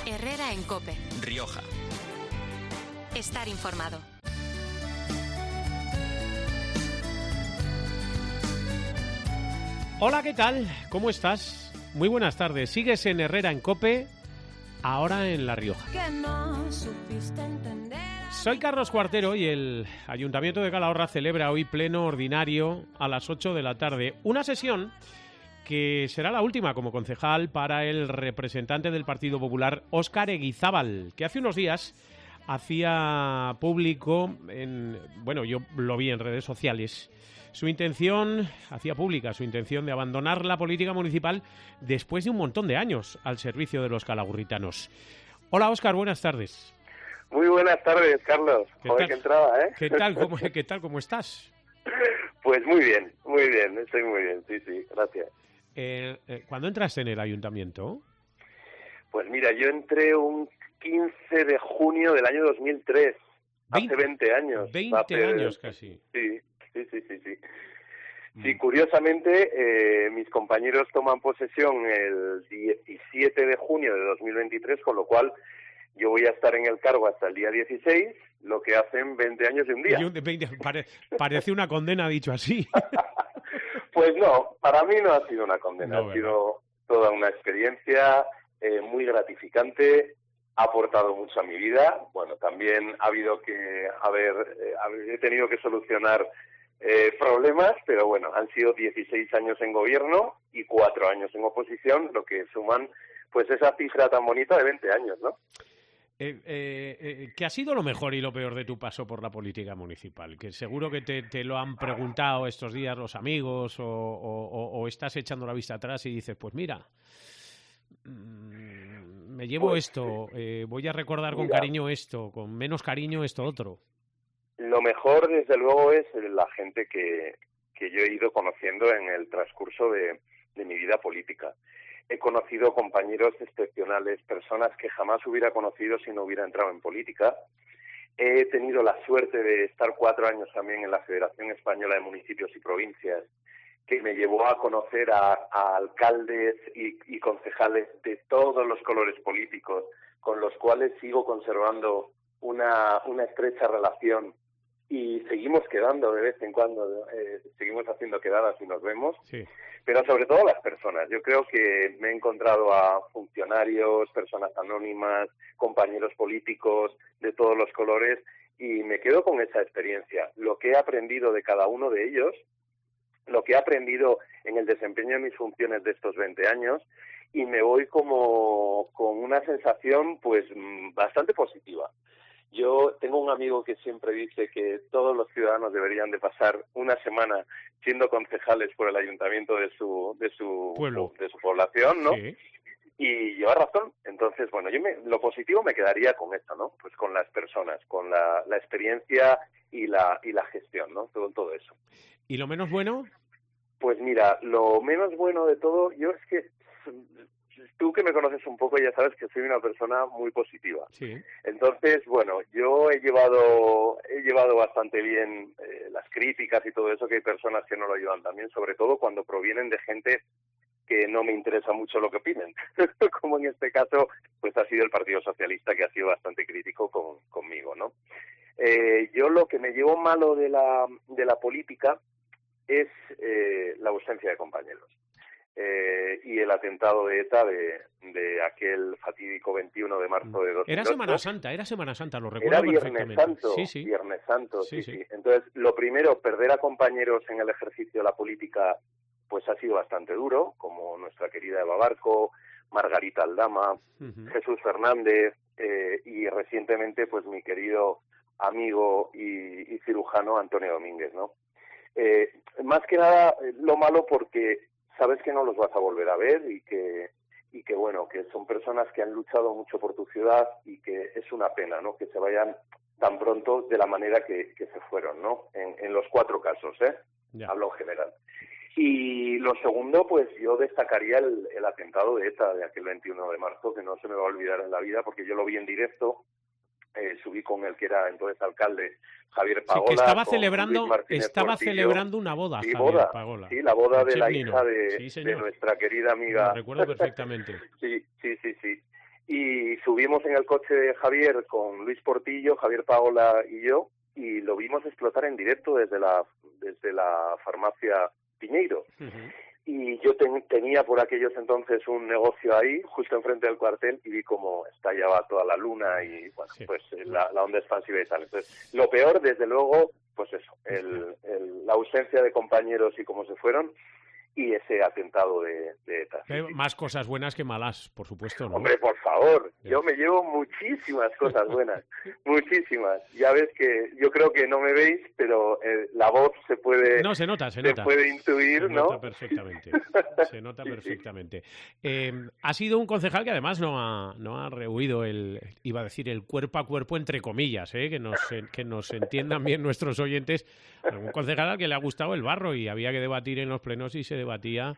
Herrera en COPE. Rioja. Estar informado. Hola, ¿qué tal? ¿Cómo estás? Muy buenas tardes. Sigues en Herrera en COPE, ahora en La Rioja. Soy Carlos Cuartero y el Ayuntamiento de Calahorra celebra hoy pleno ordinario a las 8 de la tarde. Una sesión que será la última como concejal para el representante del Partido Popular, Óscar Eguizábal, que hace unos días hacía público, yo lo vi en redes sociales, hacía pública su intención de abandonar la política municipal después de un montón de años al servicio de los calahurritanos. Hola, Óscar, buenas tardes. Muy buenas tardes, Carlos. Joder, qué entrada, ¿eh? ¿Qué tal? ¿Cómo estás? Pues muy bien, estoy muy bien, sí, gracias. ¿Cuándo entraste en el ayuntamiento? Pues mira, yo entré un 15 de junio del año 2003, hace 20 años. 20 años casi. Sí. Sí, curiosamente, mis compañeros toman posesión el 17 de junio de 2023, con lo cual yo voy a estar en el cargo hasta el día 16, lo que hacen 20 años y un día. Parece una condena dicho así. Pues no, para mí no ha sido una condena, ha sido toda una experiencia muy gratificante, ha aportado mucho a mi vida. Bueno, también ha habido que he tenido que solucionar problemas, pero bueno, han sido 16 años en gobierno y 4 años en oposición, lo que suman pues esa cifra tan bonita de 20 años, ¿no? ¿Qué ha sido lo mejor y lo peor de tu paso por la política municipal? Que seguro que te lo han preguntado estos días los amigos o estás echando la vista atrás y dices, pues mira, me llevo esto, voy a recordar con cariño esto, con menos cariño esto otro. Lo mejor, desde luego, es la gente que yo he ido conociendo en el transcurso de mi vida política. He conocido compañeros excepcionales, personas que jamás hubiera conocido si no hubiera entrado en política. He tenido la suerte de estar 4 años también en la Federación Española de Municipios y Provincias, que me llevó a conocer a alcaldes y concejales de todos los colores políticos, con los cuales sigo conservando una estrecha relación. Y seguimos quedando de vez en cuando, seguimos haciendo quedadas y nos vemos, sí. Pero sobre todo las personas. Yo creo que me he encontrado a funcionarios, personas anónimas, compañeros políticos de todos los colores y me quedo con esa experiencia. Lo que he aprendido de cada uno de ellos, lo que he aprendido en el desempeño de mis funciones de estos 20 años y me voy como con una sensación pues bastante positiva. Yo tengo un amigo que siempre dice que todos los ciudadanos deberían de pasar una semana siendo concejales por el ayuntamiento de su pueblo, de su población, ¿no? Sí. Y lleva razón. Entonces, bueno, lo positivo me quedaría con esto, ¿no? Pues con las personas, con la experiencia y la gestión, ¿no? Todo eso. ¿Y lo menos bueno? Pues mira, lo menos bueno de todo, yo es que tú que me conoces un poco ya sabes que soy una persona muy positiva. Sí. Entonces, bueno, yo he llevado bastante bien las críticas y todo eso, que hay personas que no lo llevan también, sobre todo cuando provienen de gente que no me interesa mucho lo que opinen. Como en este caso, pues ha sido el Partido Socialista, que ha sido bastante crítico conmigo, ¿no? Yo lo que me llevo malo de la política es la ausencia de compañeros. Y el atentado de ETA de aquel fatídico 21 de marzo de 2008. Era Semana Santa, lo recuerdo perfectamente. Viernes Santo, sí. Entonces, lo primero, perder a compañeros en el ejercicio de la política, pues ha sido bastante duro, como nuestra querida Eva Barco, Margarita Aldama, Jesús Fernández, y recientemente, pues mi querido amigo y cirujano Antonio Domínguez, ¿no? Más que nada, lo malo porque sabes que no los vas a volver a ver y que bueno, que son personas que han luchado mucho por tu ciudad y que es una pena, ¿no? Que se vayan tan pronto de la manera que se fueron, ¿no? En los 4 casos, hablo en general. Y lo segundo, pues yo destacaría el atentado de ETA de aquel 21 de marzo, que no se me va a olvidar en la vida porque yo lo vi en directo. Subí con el que era entonces alcalde, Javier Pagola. Sí, que estaba celebrando una boda, sí, Javier Pagola. Sí, la boda de la hija de nuestra querida amiga. Lo recuerdo perfectamente. Sí. Y subí subimos en el coche de Javier con Luis Portillo, Javier Paola y yo, y lo vimos explotar en directo desde la farmacia Piñeiro. Uh-huh. Y yo tenía por aquellos entonces un negocio ahí, justo enfrente del cuartel, y vi cómo estallaba toda la luna y, bueno, sí, pues la onda expansiva y tal. Entonces, lo peor, desde luego, pues eso, la ausencia de compañeros y cómo se fueron, y ese atentado de ETA. Más cosas buenas que malas, por supuesto, ¿no? Hombre, por favor, yo me llevo muchísimas cosas buenas, muchísimas. Ya ves que yo creo que no me veis, pero la voz se puede... No, se nota. Se puede intuir, se ¿no? Nota perfectamente, se nota perfectamente. Ha sido un concejal que además no ha rehuido el cuerpo a cuerpo, entre comillas, que nos entiendan bien nuestros oyentes. Un concejal al que le ha gustado el barro y había que debatir en los plenos y se debatía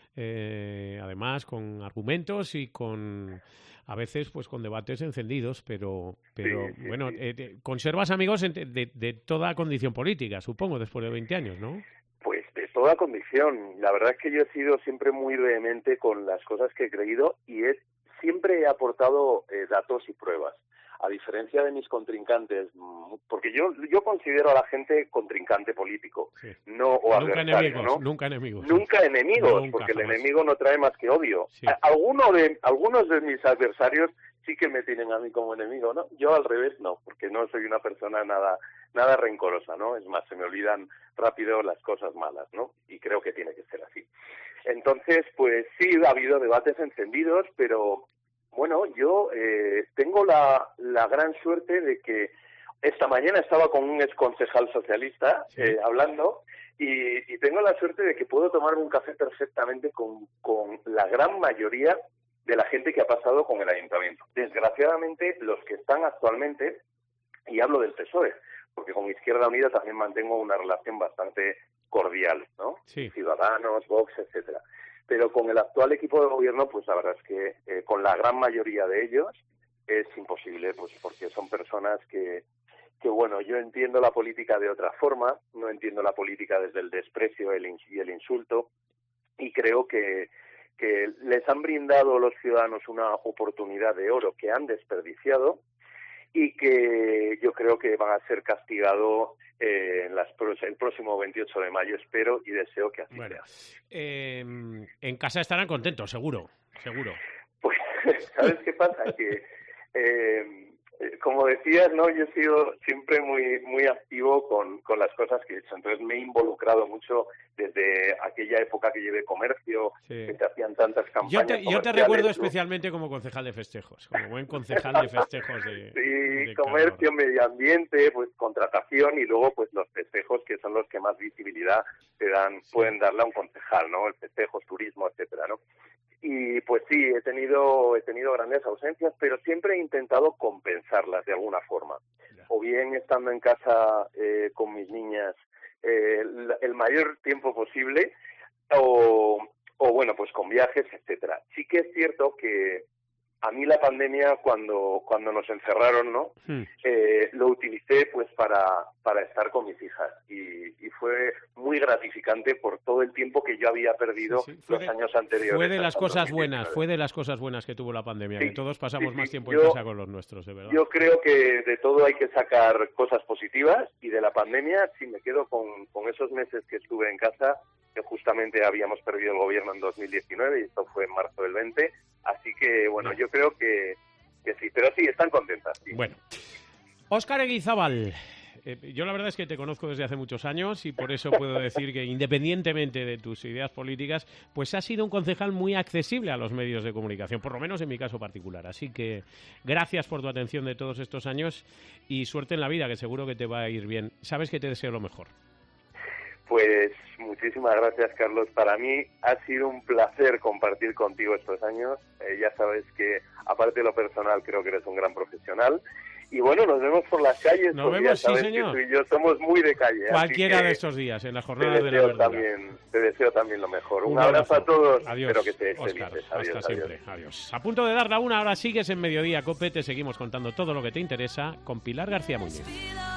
además con argumentos y a veces pues con debates encendidos, pero sí, bueno, conservas amigos de toda condición política, supongo, después de 20 años, ¿no? Pues de toda condición. La verdad es que yo he sido siempre muy vehemente con las cosas que he creído y siempre he aportado datos y pruebas. A diferencia de mis contrincantes, porque yo considero a la gente contrincante político, sí, no o adversario, ¿no? Nunca enemigos. Nunca enemigos, nunca, porque jamás. El enemigo no trae más que odio. Sí. Algunos de mis adversarios sí que me tienen a mí como enemigo, ¿no? Yo al revés no, porque no soy una persona nada rencorosa, ¿no? Es más, se me olvidan rápido las cosas malas, ¿no? Y creo que tiene que ser así. Entonces, pues sí, ha habido debates encendidos, pero... Bueno, yo tengo la gran suerte de que esta mañana estaba con un exconcejal socialista sí, hablando y tengo la suerte de que puedo tomarme un café perfectamente con la gran mayoría de la gente que ha pasado con el ayuntamiento. Desgraciadamente, los que están actualmente, y hablo del PSOE, porque con Izquierda Unida también mantengo una relación bastante cordial, ¿no? Sí. Ciudadanos, Vox, etcétera. Pero con el actual equipo de gobierno, pues la verdad es que con la gran mayoría de ellos es imposible, pues porque son personas que bueno, yo entiendo la política de otra forma, no entiendo la política desde el desprecio y el insulto, y creo que les han brindado los ciudadanos una oportunidad de oro que han desperdiciado y que yo creo que van a ser castigados el próximo 28 de mayo, espero y deseo que así sea. En casa estarán contentos, seguro. Pues, ¿sabes qué pasa? Que, como decías, ¿no? Yo he sido siempre muy activo con las cosas que he hecho. Entonces me he involucrado mucho desde aquella época que llevé comercio, sí, que se hacían tantas campañas. Yo te recuerdo especialmente como concejal de festejos, como buen concejal de festejos de sí, comercio, medio ambiente, pues contratación y luego pues los festejos que son los que más visibilidad te dan, sí, pueden darle a un concejal, ¿no? El festejos, turismo, etcétera, ¿no? Y pues sí, he tenido grandes ausencias, pero siempre he intentado compensarlas de alguna forma. O bien estando en casa con mis niñas el mayor tiempo posible, o bueno, pues con viajes, etcétera. Sí que es cierto que a mí la pandemia, cuando nos encerraron, ¿no? Lo utilicé pues para estar con mis hijas y fue muy gratificante por todo el tiempo que yo había perdido los años anteriores. Fue de las cosas buenas que tuvo la pandemia, sí, que todos pasamos más tiempo en casa con los nuestros, de verdad. Yo creo que de todo hay que sacar cosas positivas y de la pandemia sí me quedo con esos meses que estuve en casa, que justamente habíamos perdido el gobierno en 2019 y esto fue en marzo del 20. Así que, bueno, yo creo que sí, pero sí, están contentas. Sí. Bueno, Óscar Eguizábal, yo la verdad es que te conozco desde hace muchos años y por eso puedo decir que independientemente de tus ideas políticas, pues has sido un concejal muy accesible a los medios de comunicación, por lo menos en mi caso particular. Así que gracias por tu atención de todos estos años y suerte en la vida, que seguro que te va a ir bien. Sabes que te deseo lo mejor. Pues muchísimas gracias, Carlos. Para mí ha sido un placer compartir contigo estos años. Ya sabes que, aparte de lo personal, creo que eres un gran profesional. Y bueno, nos vemos por las calles. Nos vemos, sí, señor. Que tú y yo somos muy de calle. Cualquiera de estos días, en las jornadas de la verdad. Te deseo también lo mejor. Un abrazo a todos. Adiós, espero que te Óscar, felices. Hasta siempre. Adiós. A punto de dar la una, ahora sigues en Mediodía Cope. Te seguimos contando todo lo que te interesa con Pilar García Muñiz.